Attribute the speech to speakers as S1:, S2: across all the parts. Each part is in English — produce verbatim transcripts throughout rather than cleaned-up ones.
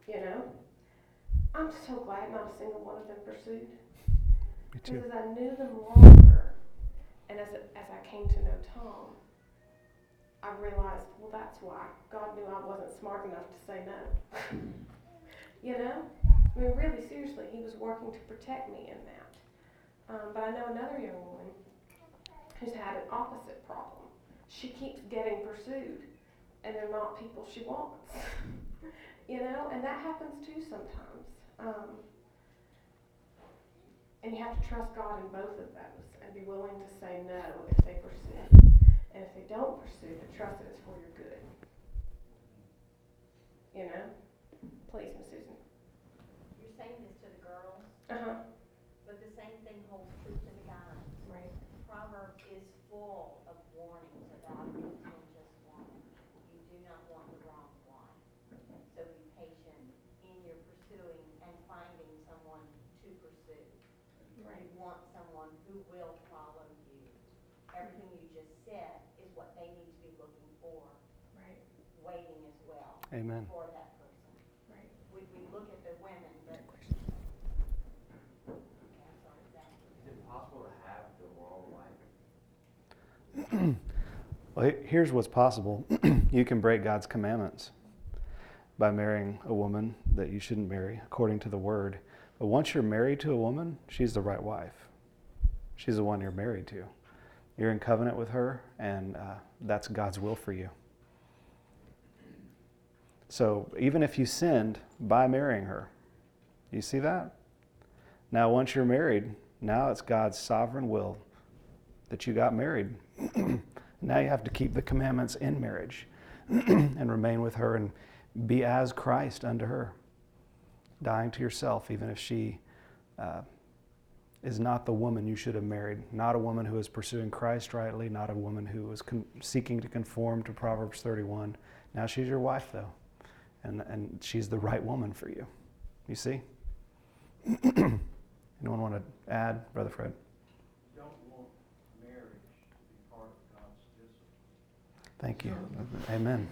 S1: You know? I'm so glad not a single one of them pursued.
S2: Me too.
S1: Because as I knew them longer, and as, as I came to know Tom, I realized, well, that's why. God knew I wasn't smart enough to say no. You know? I mean, really, seriously, he was working to protect me in that. Um, but I know another young woman who's had an opposite problem. She keeps getting pursued, and they're not people she wants. You know? And that happens too sometimes. Um, and you have to trust God in both of those and be willing to say no if they pursue. And if they don't pursue, to trust that it's for your good. You know? Please, Miss Susan.
S3: You're saying this to the girls,
S1: Uh-huh.
S3: but the same thing holds true to the guys.
S1: Right.
S3: Proverbs is full of warnings about a contentious woman. You do not want the wrong one. So be patient in your pursuing and finding someone to pursue.
S1: Right.
S3: You want someone who will follow you. Everything you just said is what they need to be looking for.
S1: Right.
S3: Waiting as well.
S2: Amen.
S3: For that person.
S1: Right.
S3: We, we look at the women, but okay, I'm sorry, Zach.
S4: Is it possible to have the wrong wife?
S2: Well, here's what's possible. You can break God's commandments by marrying a woman that you shouldn't marry according to the word. But once you're married to a woman, she's the right wife. She's the one you're married to. You're in covenant with her, and uh, that's God's will for you. So even if you sinned by marrying her, you see that? Now once you're married, now it's God's sovereign will that you got married. Now you have to keep the commandments in marriage and remain with her and be as Christ unto her, dying to yourself, even if she uh, is not the woman you should have married, not a woman who is pursuing Christ rightly, not a woman who is con- seeking to conform to Proverbs thirty-one. Now she's your wife, though, and, and she's the right woman for you. You see? Anyone want to add, Brother Fred? Thank you. Amen.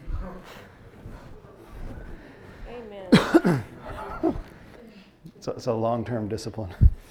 S1: Amen.
S2: It's a, it's a long-term discipline.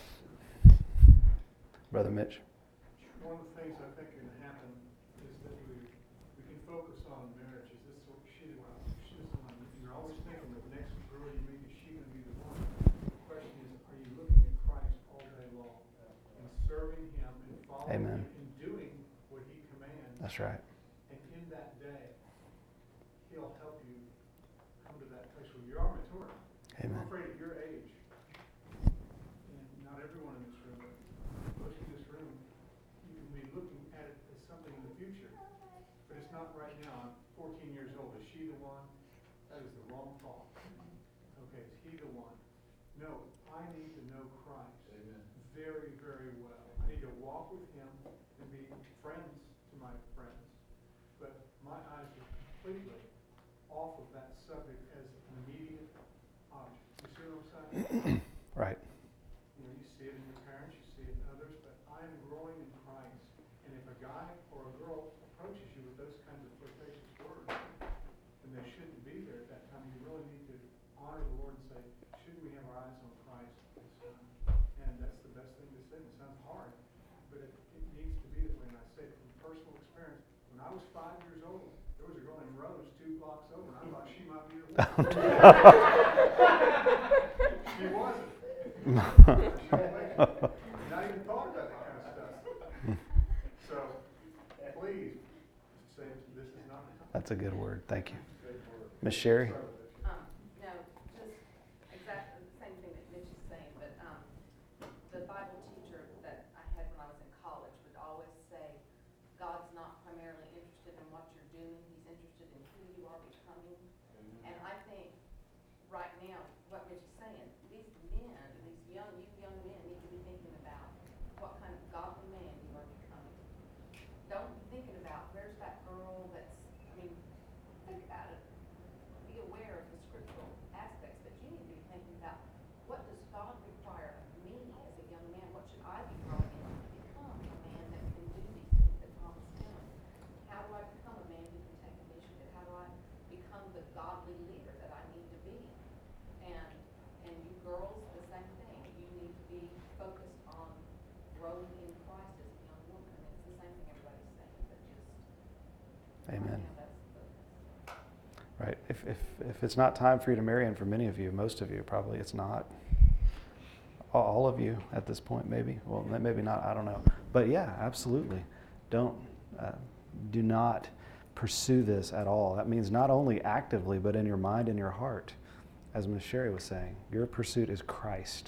S2: Brother Mitch.
S5: One of the things I think can happen is that we, we can focus on marriage. Is this what she the one? She the one. You're always thinking that the next girl you meet, is she going to be the one? The question is, are you looking at Christ all day long and serving Him and following
S2: Amen.
S5: Him and doing what He commands?
S2: That's right.
S5: And in that day, He'll help you come to that place where you are mature.
S2: Amen.
S5: I'm afraid at your age, and not everyone in this room, but most in this room, you can be looking at it as something in the future. But it's not right now. I'm fourteen years old. Is she the one? That is the wrong thought. Okay, is he the one? No, I need to know Christ. Amen. Very, very well. I need to walk with him and be friends to my friends. But my eyes are completely off of that subject as an immediate object. You see what I'm saying?
S2: Right.
S5: You know, you see it in your parents, you see it in others, but I am growing in Christ. And if a guy or a girl approaches you with those kinds of flirtatious words, and they shouldn't be there at that time, you really need to honor the Lord and say, shouldn't we have our eyes on Christ at this time? And that's the best thing to say. It sounds hard, but it, it needs to be that way. And I say it from personal experience. When I was five years old, there was a girl named Rose two blocks over, and I thought she might be the one. She wasn't. Not even thought about that kind of stuff. So, please, say this is not.
S2: That's a good word. Thank you. Miss Sherry?
S6: Um, no, just exactly the same thing that Mitch is saying, but um, the Bible teacher that I had when I was in college would always say, God's not primarily interested in what you're doing, He's interested in who you are becoming. And I think right now, what Mitch is saying, these men, these young, you young men need to be thinking about what kind of godly man you are becoming. Don't be thinking about where's that girl that's, I mean, think about it. Be aware
S2: if it's not time for you to marry, and for many of you, most of you probably it's not. All of you at this point, maybe. Well, maybe not. I don't know. But yeah, absolutely. Don't uh, do not pursue this at all. That means not only actively, but in your mind and your heart, as Miz Sherry was saying. Your pursuit is Christ.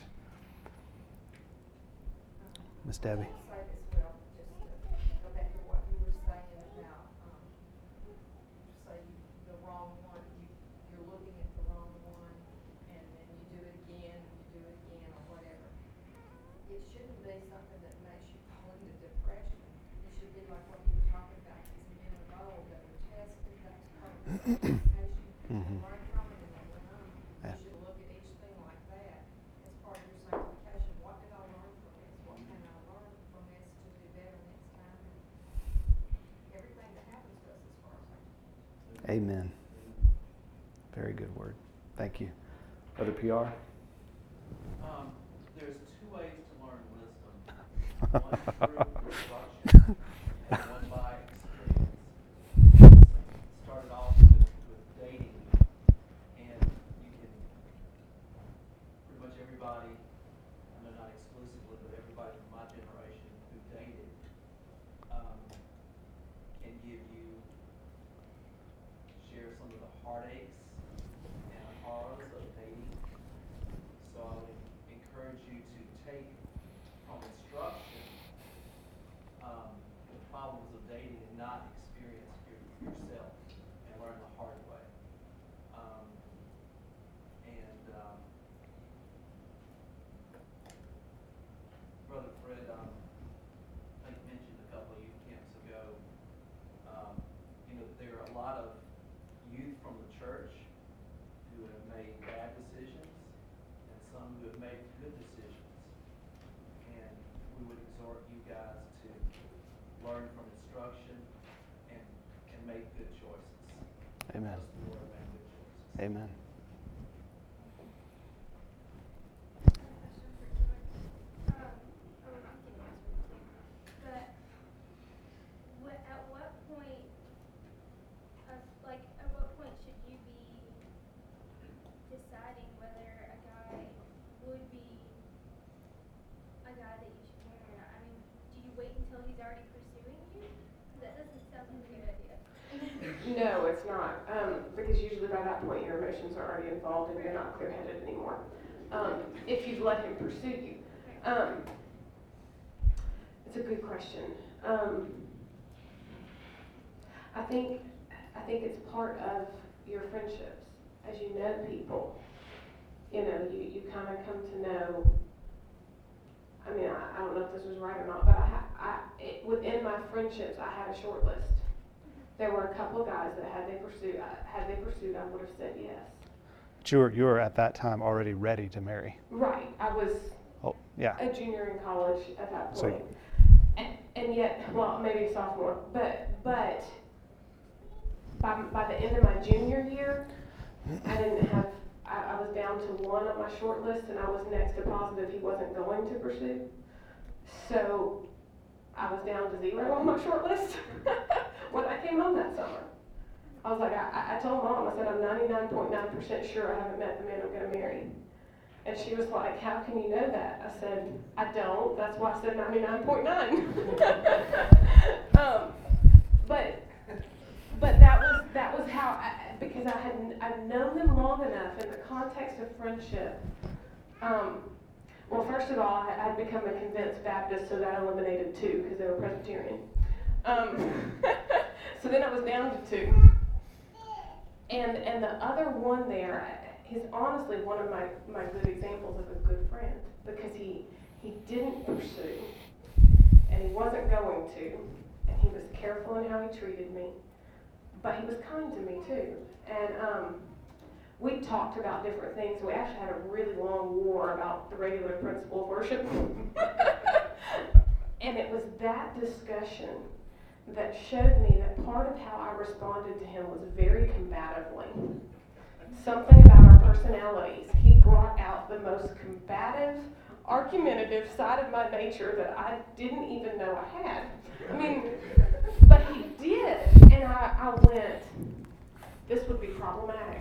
S2: Miss Debbie.
S7: Say this, well, just to go back to what you were saying about, um, say the wrong one, you, you're looking at the wrong one, and then you do it again, and you do it again, or whatever. It shouldn't be something that makes you fall into depression. It should be like what you were talking about, these men of old that were tested, that was part of the sanctification, and learn from it, and they went on. You
S2: Yeah.
S7: should look at each thing like that as part of your sanctification. What did I learn from this? What can I learn from this to do better next time? And everything that happens to us as far as sanctification.
S2: Amen. Very good word. Thank you. Brother P R?
S4: Um, there's two ways to learn wisdom. One through instruction and one by experience. Started off with, with dating, and you can, pretty much everybody, I know not exclusively, but everybody from my generation who dated, um, can give you, share some of the heartaches and horrors of dating. So I would encourage you to take from instruction um, the problems of dating and not experience your, yourself and learn the hard way. Um, and um, Brother Fred, um, I think mentioned a couple of youth camps ago. Um, you know, there are a lot of youth from the church who have made bad decisions, and some who have made good decisions. And we would exhort you guys to learn from instruction and, and make good choices.
S2: Amen.
S4: Trust the Lord and make good choices.
S2: Amen.
S8: Um, or you can answer it too. But what, at what point, of, like, at what point should you be deciding whether a guy would be a guy that you should marry or not? I mean, do you wait until he's already pursuing you? 'Cause that doesn't sound like a good idea.
S1: No, it's not, um, because usually by that point your emotions are already involved and you're not clear-headed anymore. Um, if you've let him pursue you. Um, it's a good question. Um, I think, I think it's part of your friendships. As you know people, you know, you, you kind of come to know, I mean, I, I don't know if this was right or not, but I, ha- I it, within my friendships, I had a short list. There were a couple of guys that had they pursued, uh, had they pursued, I would have said yes.
S2: But you were, you were at that time already ready to marry.
S1: Right, I was
S2: Oh, yeah.
S1: a junior in college at that
S2: So-
S1: point. And, and yet, well, maybe a sophomore, but, but by, by the end of my junior year, I didn't have, I, I was down to one on my short list, and I was next to positive he wasn't going to pursue. So I was down to zero on my short list when I came home that summer. I was like, I, I told Mom, I said, I'm ninety-nine point nine percent sure I haven't met the man I'm going to marry. And she was like, how can you know that? I said, I don't. That's why I said ninety-nine point nine. um, but but that was that was how I, because I had I'd known them long enough in the context of friendship. Um, well, first of all, I, I'd become a convinced Baptist, so that eliminated two because they were Presbyterian. Um, so then I was down to two. And and the other one there, he's honestly one of my, my good examples of a good friend because he he didn't pursue and he wasn't going to, and he was careful in how he treated me, but he was kind to me too. And um, we talked about different things. We actually had a really long war about the regular principle of worship. And it was that discussion that showed me that part of how I responded to him was very combatively. Something about our personalities. He brought out the most combative, argumentative side of my nature that I didn't even know I had. I mean, but he did. And I, I went, this would be problematic.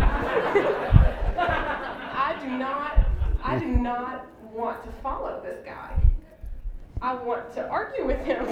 S1: I do not, I do not want to follow this guy. I want to argue with him.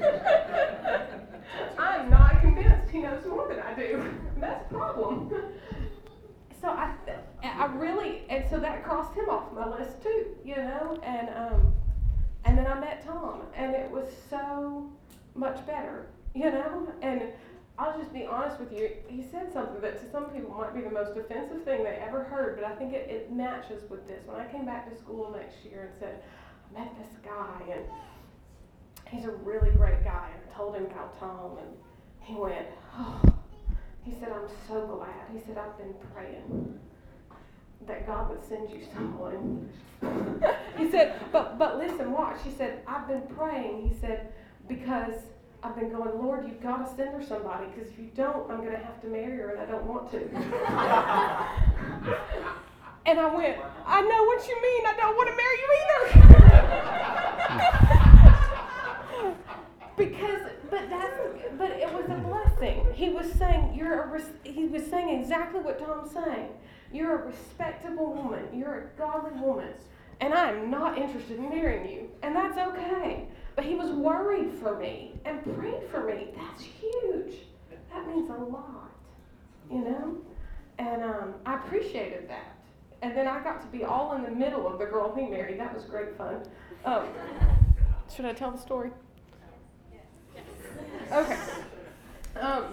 S1: I'm not convinced he knows more than I do. That's a problem. So I, I really, and so that crossed him off my list too, you know, and um, and then I met Tom, and it was so much better, you know, and I'll just be honest with you, he said something that to some people might be the most offensive thing they ever heard, but I think it, it matches with this. When I came back to school next year and said, I met this guy, and he's a really great guy, and I told him about Tom, and he went, oh, he said, I'm so glad. He said, I've been praying that God would send you someone. He said, but but listen, watch. He said, I've been praying, he said, because I've been going, Lord, you've got to send her somebody, because if you don't, I'm going to have to marry her, and I don't want to. And I went, I know what you mean. I don't want to marry you either. Because, but that's, but it was a blessing. He was saying, you're a, res- he was saying exactly what Tom's saying. You're a respectable woman. You're a godly woman. And I'm not interested in marrying you. And that's okay. But he was worried for me and prayed for me. That's huge. That means a lot, you know? And um, I appreciated that. And then I got to be all in the middle of the girl he married. That was great fun. Um, should I tell the story? Okay. Um,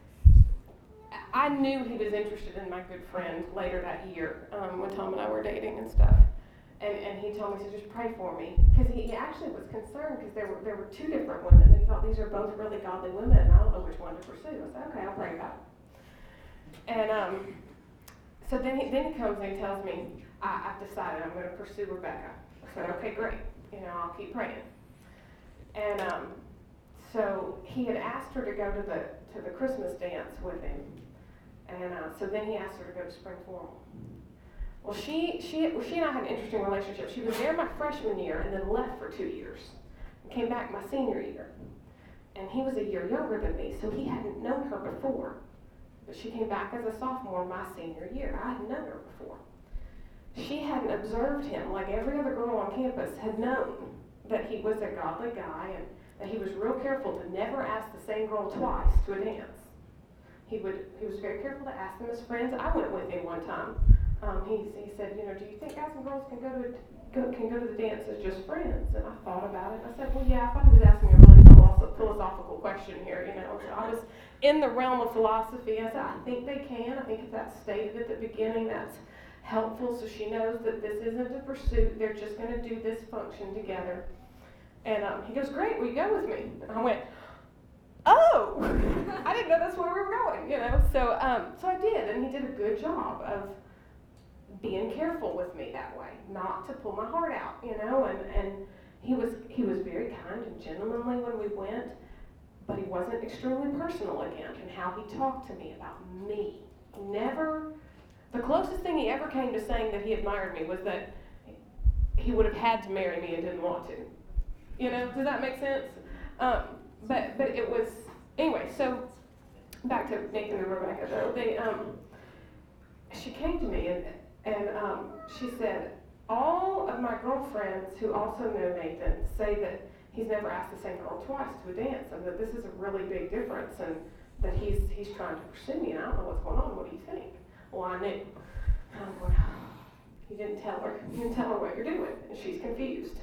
S1: I knew he was interested in my good friend later that year um, when Tom and I were dating and stuff. And and he told me to just pray for me, because he, he actually was concerned because there were there were two different women, and he thought these are both really godly women, and I don't know which one to pursue. I said, okay, I'll pray about it. And um, so then he then he comes and he tells me, I, I've decided I'm going to pursue Rebecca. I said, okay, great. You know, I'll keep praying. And um, so he had asked her to go to the to the Christmas dance with him, and uh, so then he asked her to go to spring formal. Well, she she well, she and I had an interesting relationship. She was there my freshman year and then left for two years, and came back my senior year. And he was a year younger than me, so he hadn't known her before. But she came back as a sophomore my senior year. I hadn't known her before. She hadn't observed him like every other girl on campus had known that he was a godly guy and that he was real careful to never ask the same girl twice to a dance. He would he was very careful to ask them as friends. I went with him one time. Um, he, he said, you know, do you think guys and girls can go to go, can go to the dance as just friends? And I thought about it. I said, well, yeah, I thought he was asking a really philosoph- philosophical question here, you know. So I was in the realm of philosophy. I said, I think they can. I think if that's stated at the beginning, that's helpful, so she knows that this isn't a pursuit. They're just going to do this function together. And um, he goes, great, will you go with me? And I went, oh, I didn't know that's where we were going, you know. So, um, so I did, and he did a good job of being careful with me that way, not to pull my heart out, you know, and, and he was he was very kind and gentlemanly when we went, but he wasn't extremely personal again in how he talked to me about me. Never, the closest thing he ever came to saying that he admired me was that he would have had to marry me and didn't want to. You know, does that make sense? Um, but but it was, anyway, so back to Nathan and Rebecca though, they, um, she came to me and And um, she said, all of my girlfriends who also know Nathan say that he's never asked the same girl twice to a dance, and that this is a really big difference, and that he's he's trying to pursue me, and I don't know what's going on. What do you think? Well, I knew. And I'm going, oh, you didn't tell her. You didn't tell her what you're doing, and she's confused.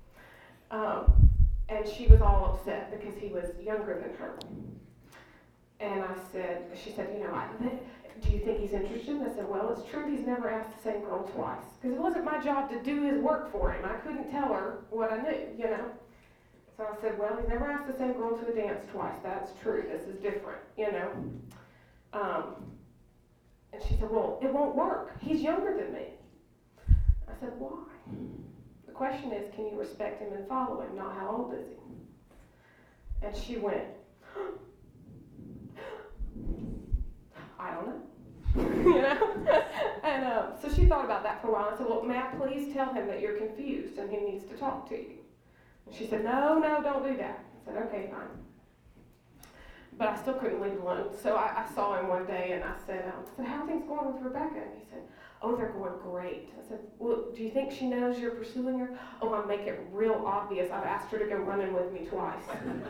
S1: Um, and she was all upset because he was younger than her. And I said, she said, you know, I, do you think he's interested? And I said, well, it's true he's never asked the same girl twice. Because it wasn't my job to do his work for him. I couldn't tell her what I knew, you know. So I said, well, he's never asked the same girl to a dance twice. That's true. This is different, you know. Um, and she said, well, it won't work. He's younger than me. I said, why? The question is, can you respect him and follow him, not how old is he? And she went, I don't know. You know? And um, so she thought about that for a while. I said, well, may I please tell him that you're confused and he needs to talk to you? And she said, no, no, don't do that. I said, okay, fine. but I still couldn't leave it alone. So I, I saw him one day and I said, um, I said, how are things going with Rebecca? And he said, oh, they're going great. I said, well, do you think she knows you're pursuing her? Oh, I make it real obvious. I've asked her to go running with me twice.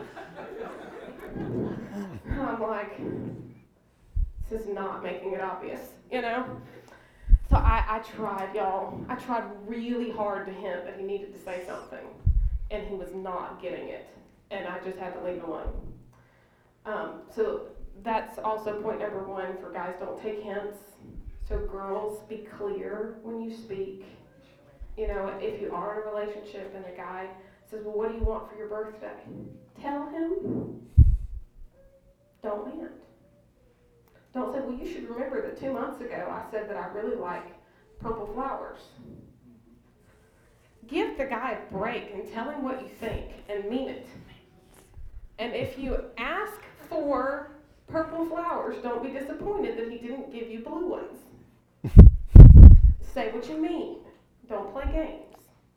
S1: I'm like, this is not making it obvious, you know? So I, I tried, y'all. I tried really hard to hint that he needed to say something, and he was not getting it, and I just had to leave it alone. Um, so that's also point number one for guys, don't take hints. So girls, be clear when you speak. You know, if you are in a relationship and a guy says, well, what do you want for your birthday? Tell him. Don't hint. Don't say, well, you should remember that two months ago I said that I really like purple flowers. Give the guy a break and tell him what you think and mean it. And if you ask for purple flowers, don't be disappointed that he didn't give you blue ones. Say what you mean. Don't play games.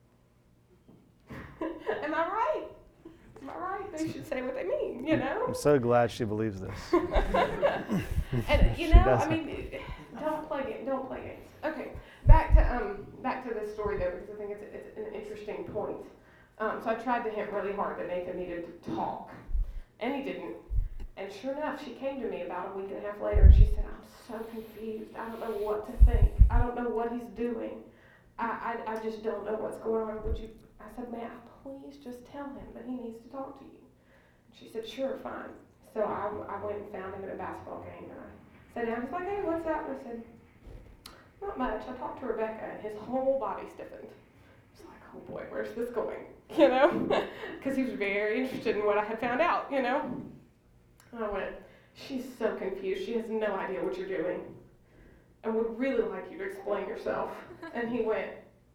S1: Am I right? Am I right? They should say what they mean, you know?
S2: I'm so glad she believes this.
S1: And you know, I mean, don't play games. Don't play games. Okay, back to um, back to this story though, because I think it's it's an interesting point. Um, so I tried to hint really hard that Nathan needed to talk, and he didn't. And sure enough, she came to me about a week and a half later, and she said, "I'm so confused. I don't know what to think. I don't know what he's doing. I I, I just don't know what's going on. Would you?" I said, "Ma'am, please just tell him that he needs to talk to you." And she said, "Sure, fine." So I, I went and found him at a basketball game, and I sat down. He's like, "Hey, what's up?" And I said, "Not much. I talked to Rebecca," and his whole body stiffened. It's like, oh boy, where's this going? You know, because he was very interested in what I had found out. You know, and I went, "She's so confused. She has no idea what you're doing, and would really like you to explain yourself." And he went,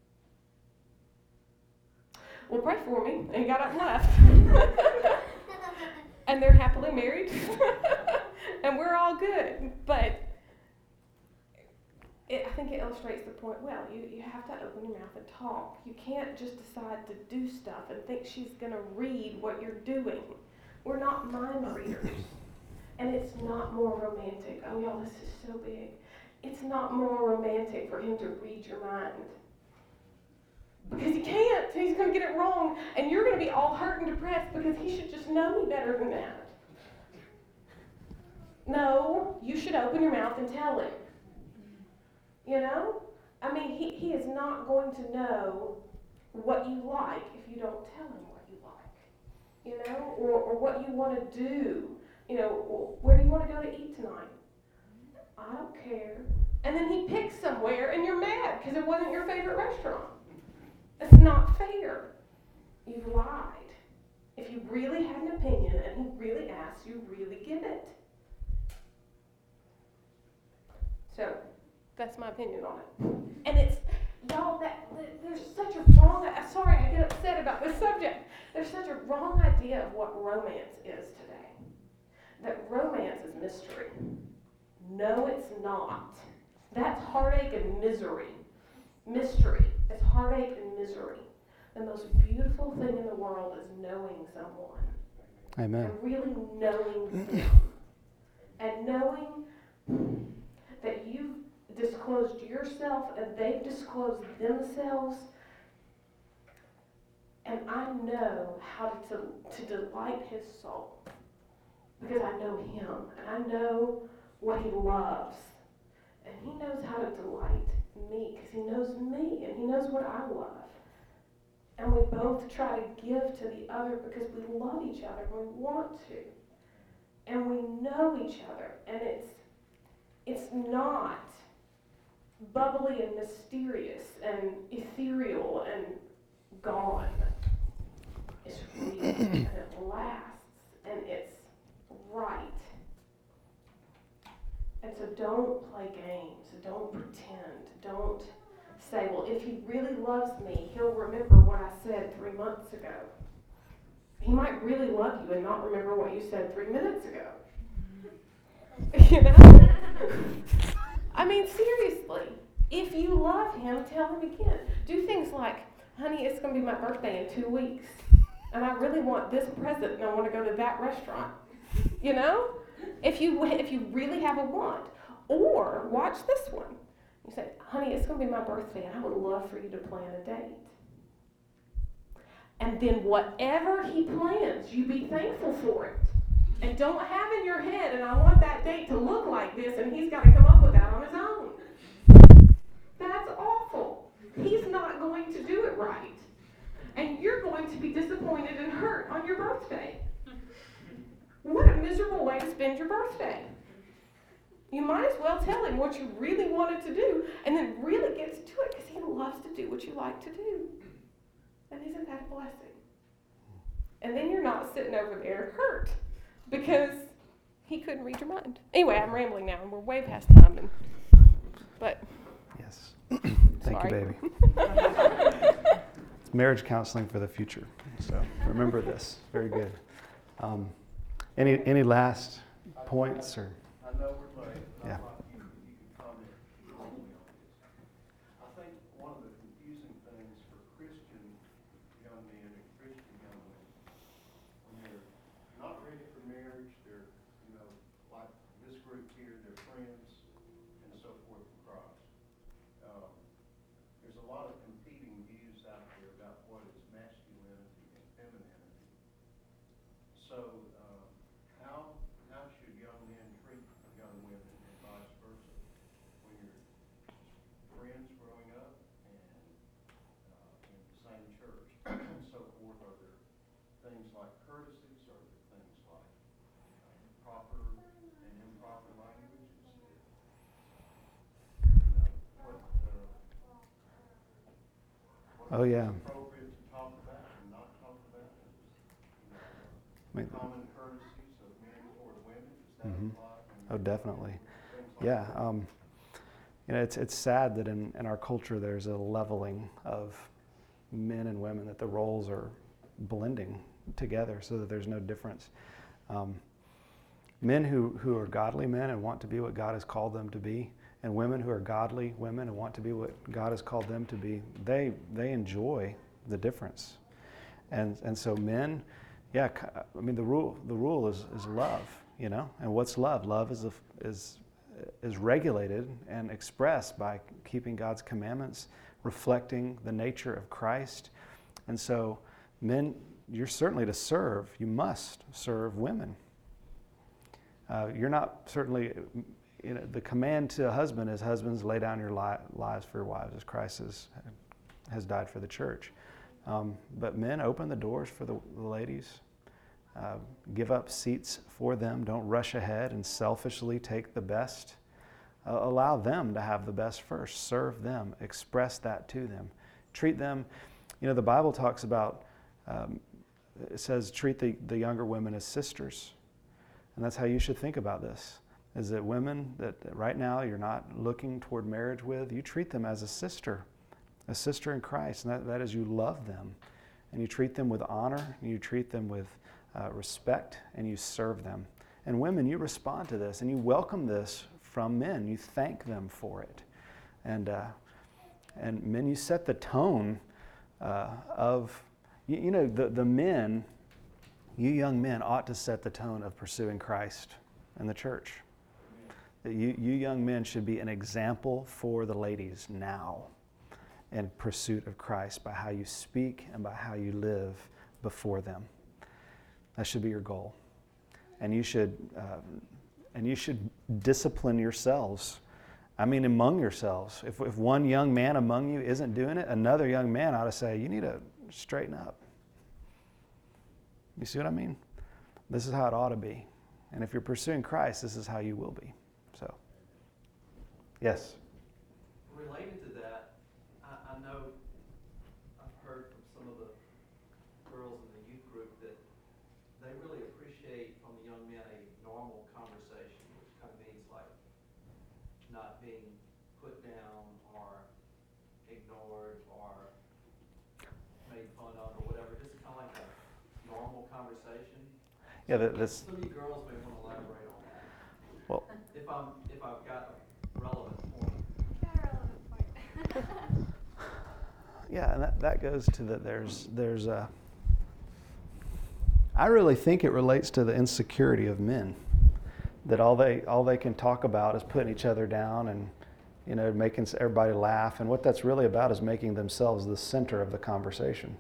S1: "Well, pray for me," and he got up and left. And they're happily married, and we're all good. But it, I think it illustrates the point well. You, you have to open your mouth and talk. You can't just decide to do stuff and think she's going to read what you're doing. We're not mind readers. And it's not more romantic. Oh, y'all, this is so big. It's not more romantic for him to read your mind. Because he can't. He's going to get it wrong. And you're going to be all hurt and depressed because he should just know me better than that. No, you should open your mouth and tell him. You know? I mean, he, he is not going to know what you like if you don't tell him what you like. You know? Or, or what you want to do. You know, where do you want to go to eat tonight? I don't care. And then he picks somewhere and you're mad because it wasn't your favorite restaurant. It's not fair. You've lied. If you really had an opinion and he really asked, you really give it. So, that's my opinion on it. And it's, y'all, that there's such a wrong, sorry I get upset about this subject. There's such a wrong idea of what romance is today. That romance is mystery. No, it's not. That's heartache and misery. Mystery. It's heartache and misery. The most beautiful thing in the world is knowing someone.
S2: Amen.
S1: And really knowing them. And knowing that you've disclosed yourself and they've disclosed themselves. And I know how to, to delight his soul. Because I know him. And I know what he loves. And he knows how to delight me because he knows me and he knows what I love. And we both try to give to the other because we love each other and we want to. And we know each other. And it's it's not bubbly and mysterious and ethereal and gone. It's real and it lasts and it's right. And so don't play games, don't pretend, don't say, well, if he really loves me, he'll remember what I said three months ago. He might really love you and not remember what you said three minutes ago. You know? I mean, seriously, if you love him, tell him again. Do things like, honey, it's going to be my birthday in two weeks, and I really want this present, and I want to go to that restaurant. You know? If you if you really have a want. Or watch this one. You say, honey, it's going to be my birthday, and I would love for you to plan a date. And then whatever he plans, you be thankful for it. And don't have in your head, and I want that date to look like this, and he's got to come up with that on his own. That's awful. He's not going to do it right. And you're going to be disappointed and hurt on your birthday. What a miserable way to spend your birthday. You might as well tell him what you really wanted to do and then really get to it because he loves to do what you like to do. And isn't that a blessing? And then you're not sitting over there hurt because he couldn't read your mind. Anyway, I'm rambling now and we're way past time. And, but
S2: Yes. Thank
S1: sorry.
S2: you, baby. It's marriage counseling for the future. So remember this. Very good. Um, any any last points or?
S4: I know we're late, but
S2: Yeah.
S4: I'd like you, you can comment on this. I think one of the confusing things for Christian young men and Christian young women, when they're not ready for marriage, they're, you know, like this group here, they're friends and so forth in Christ. Um, there's a lot of competing views out there about what is masculinity and femininity. So, um, how how should young men treat young women and vice versa? When you're friends growing up and uh, in the same church and so forth, are there things like courtesies? Are there things like uh, proper and improper language? Is there, you know, what, uh, what
S2: Oh, yeah.
S4: is appropriate to talk about and not talk about? You know,
S2: I mean,
S4: common courtesies of men toward women, does that
S2: Mhm.
S4: apply?
S2: Oh, definitely.
S4: Things like
S2: Yeah.
S4: that.
S2: Um, you know, it's it's sad that in, in our culture there's a leveling of men and women, that the roles are blending together so that there's no difference. Um, men who, who are godly men and want to be what God has called them to be, and women who are godly women and want to be what God has called them to be, they they enjoy the difference. And and so men, yeah, I mean the rule the rule is, is love, you know. And what's love? Love is a, is is regulated and expressed by keeping God's commandments, reflecting the nature of Christ. And so men, you're certainly to serve. You must serve women. Uh, you're not certainly, you know, the command to a husband is, husbands, lay down your li- lives for your wives as Christ has, has died for the church. Um, but men, open the doors for the, the ladies. Uh, give up seats for them. Don't rush ahead and selfishly take the best. Uh, allow them to have the best first. Serve them. Express that to them. Treat them, you know, the Bible talks about, um, it says treat the, the younger women as sisters. And that's how you should think about this, is that women that right now you're not looking toward marriage with, you treat them as a sister, a sister in Christ. And that, that is, you love them. And you treat them with honor, and you treat them with uh, respect, and you serve them. And women, you respond to this, and you welcome this from men. You thank them for it. And, uh, and men, you set the tone uh, of, you, you know, the, the men, you young men ought to set the tone of pursuing Christ and the church. You, you young men should be an example for the ladies now in pursuit of Christ by how you speak and by how you live before them. That should be your goal. And you should, uh, and you should discipline yourselves. I mean, among yourselves. If, if one young man among you isn't doing it, another young man ought to say, you need to straighten up. You see what I mean? This is how it ought to be. And if you're pursuing Christ, this is how you will be. So, yes?
S4: Related to that, I, I know I've heard from some of the girls in the youth group that they really appreciate from the young men a normal conversation, which kind of means like not being put down or ignored or made fun of or whatever, just kind of like a normal conversation.
S2: Yeah, that, that's,
S4: Some of you girls may want to elaborate on that.
S2: well,
S4: If I'm, if I've got a relevant point.
S2: yeah, and that, that goes to that there's, there's a, I really think it relates to the insecurity of men, that all they all they can talk about is putting each other down and, you know, making everybody laugh. And what that's really about is making themselves the center of the conversation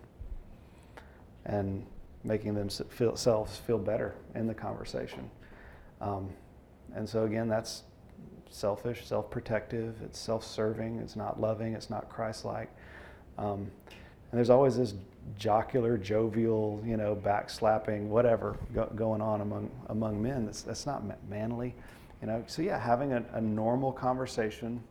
S2: and making themselves feel better in the conversation. Um, and so again, that's selfish, self-protective, it's self-serving, it's not loving, it's not Christ-like. Um, and there's always this jocular, jovial, you know, backslapping, whatever go, going on among among men. That's that's not manly, you know. So yeah, having a, a normal conversation,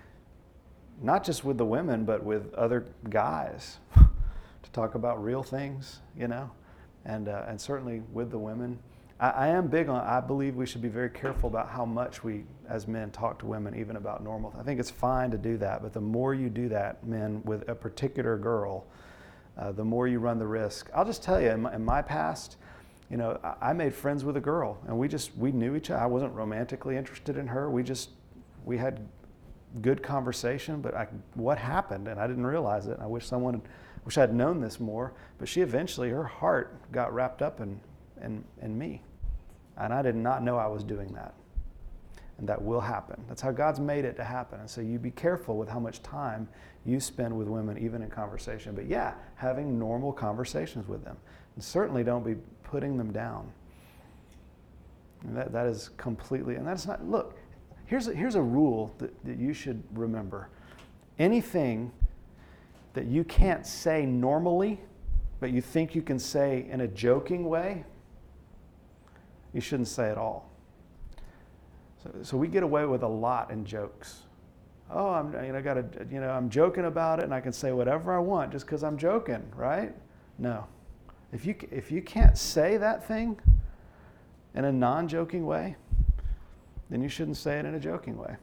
S2: not just with the women, but with other guys, to talk about real things, you know, and uh, and certainly with the women. I, I am big on. I believe we should be very careful about how much we, as men, talk to women, even about normal. I think it's fine to do that, but the more you do that, men, with a particular girl, Uh, the more you run the risk. I'll just tell you, in my, in my past, you know, I, I made friends with a girl, and we just, we knew each other. I wasn't romantically interested in her. We just, we had good conversation, but I, what happened, and I didn't realize it. I wish someone, wish I'd known this more, but she eventually, her heart got wrapped up in, in, in me, and I did not know I was doing that. And that will happen. That's how God's made it to happen. And so you be careful with how much time you spend with women, even in conversation. But yeah, having normal conversations with them. And certainly don't be putting them down. And that, that is completely, and that's not, look, here's a, here's a rule that, that you should remember. Anything that you can't say normally, but you think you can say in a joking way, you shouldn't say at all. So, so we get away with a lot in jokes. Oh, I'm, you know, I got to, you know, I'm joking about it, and I can say whatever I want just because I'm joking, right? No, if you if you can't say that thing in a non-joking way, then you shouldn't say it in a joking way.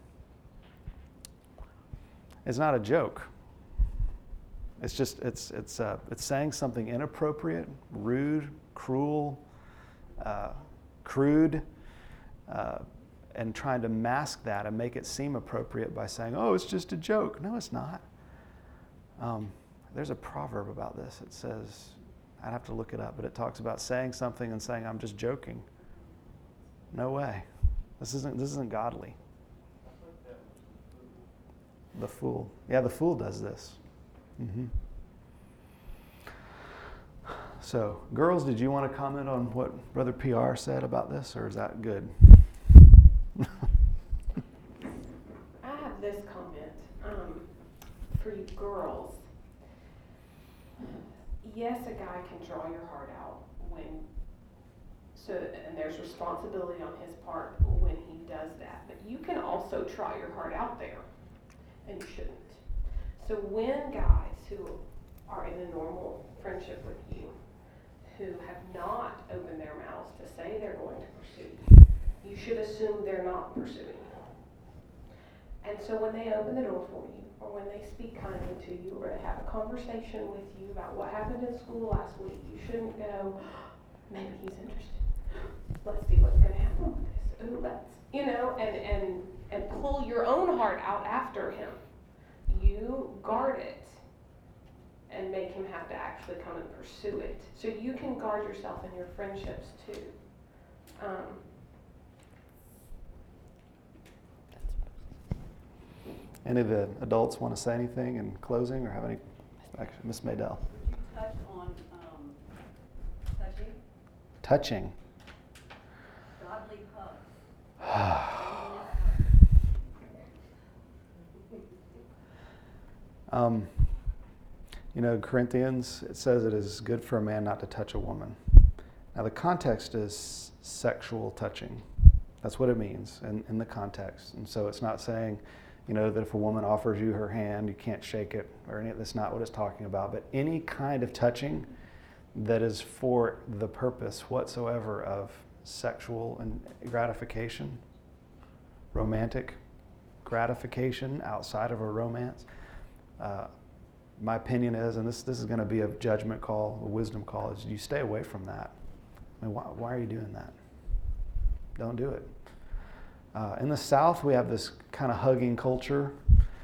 S2: It's not a joke. It's just it's it's uh, it's saying something inappropriate, rude, cruel, uh, crude. Uh, and trying to mask that and make it seem appropriate by saying, oh, it's just a joke. No, it's not. Um, there's a proverb about this. It says, I'd have to look it up, but it talks about saying something and saying, I'm just joking. No way. This isn't, this isn't godly. The fool. Yeah, the fool does this. Mm-hmm. So, girls, did you want to comment on what Brother P R said about this, or is that good?
S1: I have this comment um, for you girls. Yes, a guy can draw your heart out when, so, and there's responsibility on his part when he does that. But you can also try your heart out there, and you shouldn't. So when guys who are in a normal friendship with you, who have not opened their mouths to say they're going to pursue you, you should assume they're not pursuing you. And so when they open the door for you, or when they speak kindly to you, or they have a conversation with you about what happened in school last week, you shouldn't go, maybe he's interested. Let's see what's going to happen with this. Ooh, let's, you know, and, and, and pull your own heart out after him. You guard it and make him have to actually come and pursue it. So you can guard yourself in your friendships too. Um,
S2: Any of the adults want to say anything in closing, or have any? Actually, Miss Maydell.
S9: Could you touch on um, touching?
S2: Touching.
S9: Godly hugs.
S2: um, you know, Corinthians, it says it is good for a man not to touch a woman. Now, the context is sexual touching. That's what it means in, in the context. And so it's not saying, you know, that if a woman offers you her hand, you can't shake it, or any, that's not what it's talking about. But any kind of touching that is for the purpose whatsoever of sexual and gratification, romantic gratification outside of a romance, uh, my opinion is, and this this is going to be a judgment call, a wisdom call, is you stay away from that. I mean, why, why are you doing that? Don't do it. Uh, in the South, we have this kind of hugging culture,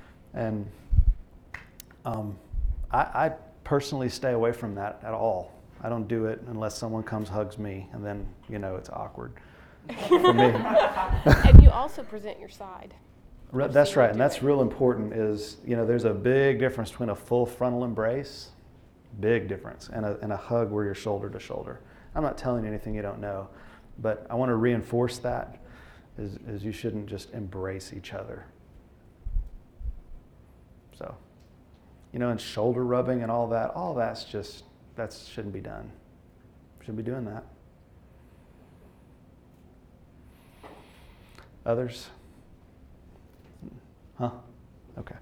S2: and um, I, I personally stay away from that at all. I don't do it unless someone comes hugs me, and then, you know, it's awkward for me.
S1: And you also present your side.
S2: Re- That's right, and that's real important is, you know, there's a big difference between a full frontal embrace, big difference, and a, and a hug where you're shoulder to shoulder. I'm not telling you anything you don't know, but I want to reinforce that, is, is you shouldn't just embrace each other. So, you know, and shoulder rubbing and all that, all that's just, that shouldn't be done. Shouldn't be doing that. Others? Huh? Okay.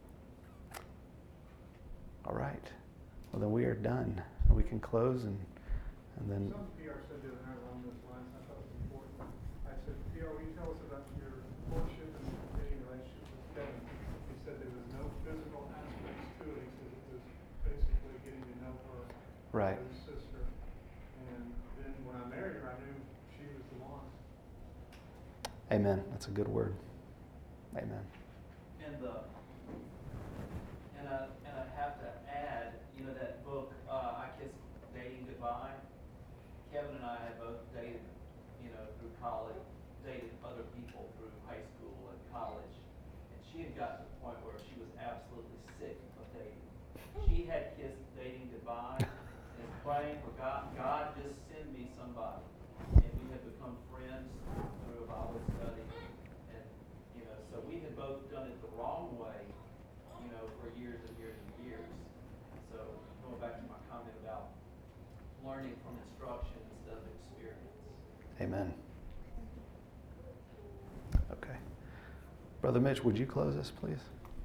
S2: All right. Well, then we are done. And we can close and, and then...
S5: Some P R said the other night along those lines, I thought it was important. I said, P R, will you tell us about your courtship and dating relationship with Kevin? He said there was no physical aspects to it. He said it was basically getting to know her
S2: Right.
S5: as a sister. And then when I married her, I knew she was the one.
S2: Amen. That's a good word. Amen.
S4: And the, and I, and I have to add, you know, that book, uh, I Kissed Dating Goodbye. Kevin and I had both dated, you know, through college, dated other people through high school and college. And she had gotten to the point where she was absolutely sick of dating. She had kissed dating goodbye and is praying for God, God, just send me somebody. And we had become friends through a Bible study. And, you know, so we had both done it the wrong way, you know, for years and years and years. So going back to my comment about learning from instruction instead of experience.
S2: Amen. Okay. Brother Mitch, would you close us, please?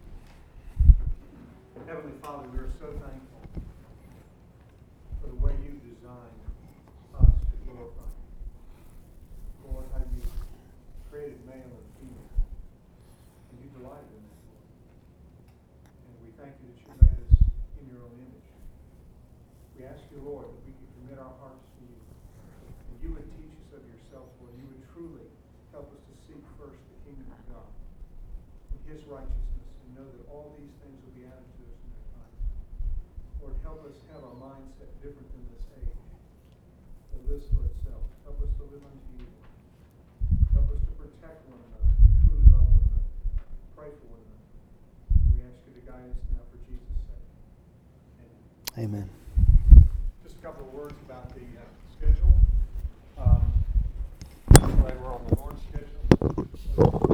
S5: Heavenly Father, we are so thankful for the way you designed us to glorify you. Lord, how you created male and female. And you delighted in that, Lord. And we thank you that you made us in your own image. We ask you, Lord, that we could commit our hearts to you. And you would teach us of yourself, Lord. You would truly help us to seek first the kingdom of God and his righteousness, and know that all these things will be added to us in their time. Lord, help us have a mindset different than this age that lives for itself. Help us to live unto you, Lord. Help us to protect one another, truly love one another, pray for one another. We ask you to guide us now for Jesus' sake. Amen.
S2: Amen.
S5: Just a couple of words about the uh, schedule. Um, right, we're on the Lord's schedule.